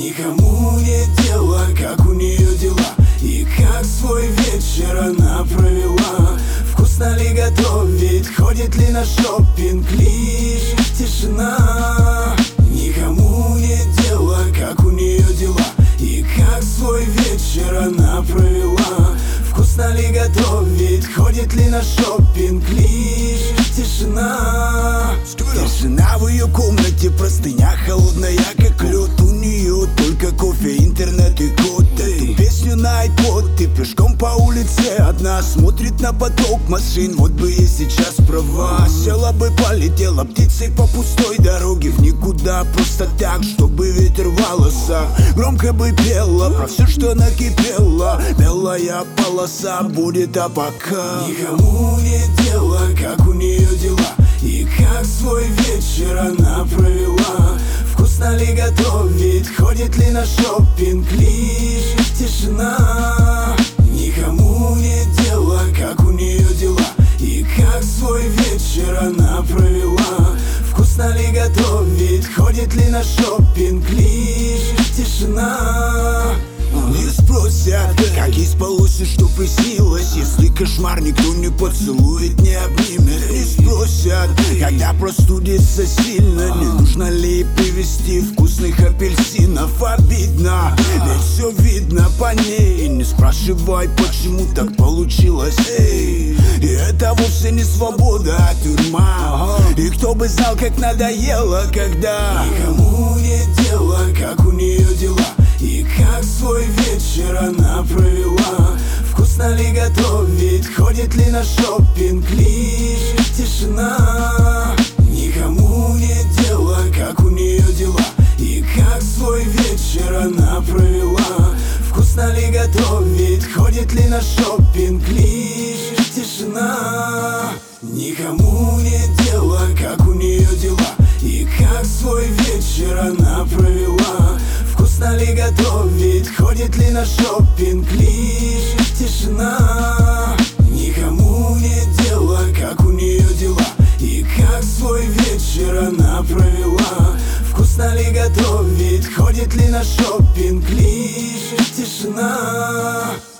Никому нет дела, как у нее дела и как свой вечер она провела. Вкусно ли готовит, ходит ли на шопинг, лишь тишина. Никому нет дела, как у нее дела и как свой вечер она провела. Вкусно ли готовит, ходит ли на шопинг, лишь тишина. Тишина в ее комнате, простыня холодная, как лед. У нее только кофе, интернет и код. Эту песню на iPod, ты пешком по улице одна, смотрит на поток машин. Вот бы ей сейчас права, села бы, полетела птицей по пустой дороге в никуда, просто так, чтобы ветер в волосах громко бы пела про все, что накипело. Белая полоса будет, а пока никому нет дела, как у нее дела и как свой вечер она провела. Вкусно ли готовит, ходит ли на шопинг, лишь тишина. Никому нет дела, как у нее дела и как свой вечер она провела. Вкусно ли готовит, ходит ли на шопинг, лишь тишина. Не спросят, как ей спалось и что приснилось, если кошмар никто не поцелует, не обнимет. Не спросят, когда простудится сильно, не нужно ли ей привезти вкусных апельсинов. Обидно, ведь все видно по ней. Не спрашивай, почему так получилось, эй. И это вовсе не свобода, а тюрьма. И кто бы знал, как надоело, когда никому нет дела, как у нее дела и как свой вечер она провела. Вкусно ли готовит, ходит ли на шопинг, лишь тишина. Никому нет дела, как у нее дела и как свой вечер она провела. Вкусно ли готовит, ходит ли на шопинг, лишь тишина. Никому нет дела, как у нее дела и как свой вечер она провела. Вкусно ли готовит, ходит ли на шопинг, лишь тишина. Никому нет дела, как у нее дела и как свой вечер она провела. Вкусно ли готовит, ходит ли на шопинг, лишь тишина.